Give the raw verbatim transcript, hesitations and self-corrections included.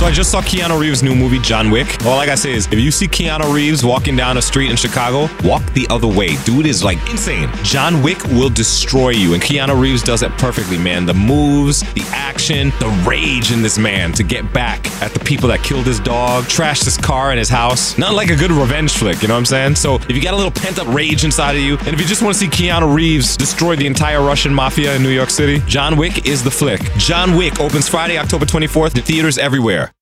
So I just saw Keanu Reeves' new movie, John Wick. All I gotta say is, if you see Keanu Reeves walking down a street in Chicago, walk the other way. Dude is like insane. John Wick will destroy you, and Keanu Reeves does it perfectly, man. The moves, the action, the rage in this man to get back at the people that killed his dog, trashed his car and his house. Not like a good revenge flick, you know what I'm saying? So if you got a little pent-up rage inside of you, and if you just want to see Keanu Reeves destroy the entire Russian mafia in New York City, John Wick is the flick. John Wick opens Friday, October twenty-fourth, in theaters everywhere.